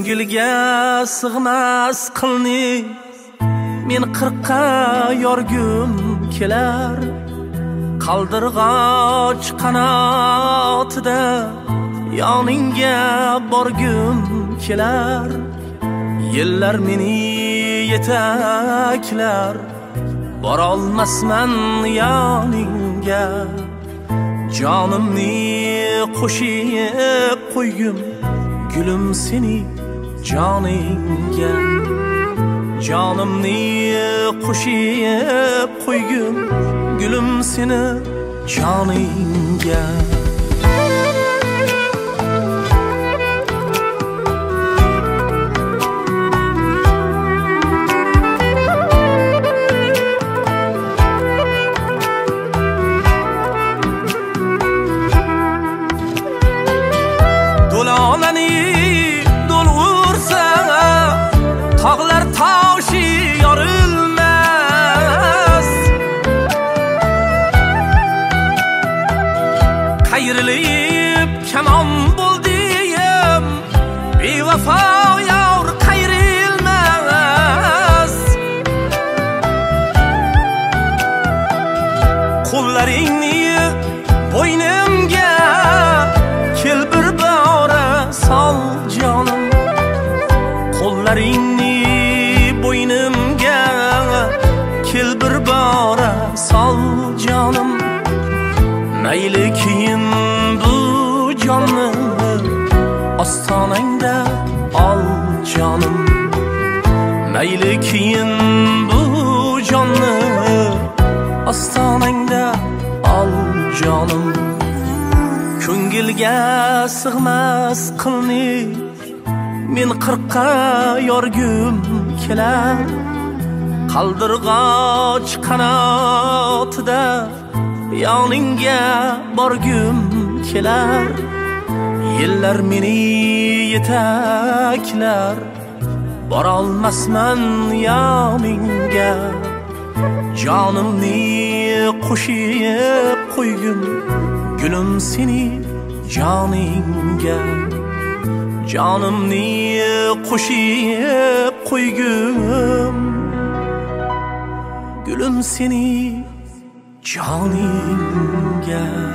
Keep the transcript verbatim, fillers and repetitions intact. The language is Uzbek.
ko'ngilga sig'mas qilni men qirqqa yorgum kelar, qaldirg'och qanotida yoningga borgum kelar. Yillar meni yetaklar, borolmasman yoningga. Jonimni qo'shib qo'ygum gulum seni joningga. Jonimni qo'shib qo'ygum gulum seni joningga. Dolanani dolg'ursa tog'lar toshi yorilmas. Qayrilib kamon bo'ldim, bevafo yor qayrilmas. Qo'llaringni bo'ynimga kel bir bora sol jonim. Qo'llaringni bo'ynimga kel bir bora sol jonim. Mayli keyin bu jonni ostonangda ol jonim. Mayli keyin bu jonni ostonangda ol jonim. Ko'ngilga sig'mas qilni men qirqqa yorgum kelar, qaldirg'och qanotida yoningga borgum kelar. Yillar meni yetaklar, borolmasman yoningga. Jonimni qo'shib qo'ygum gulum seni joningga. Jonimni qo'shib qo'ygum gulum seni joningga.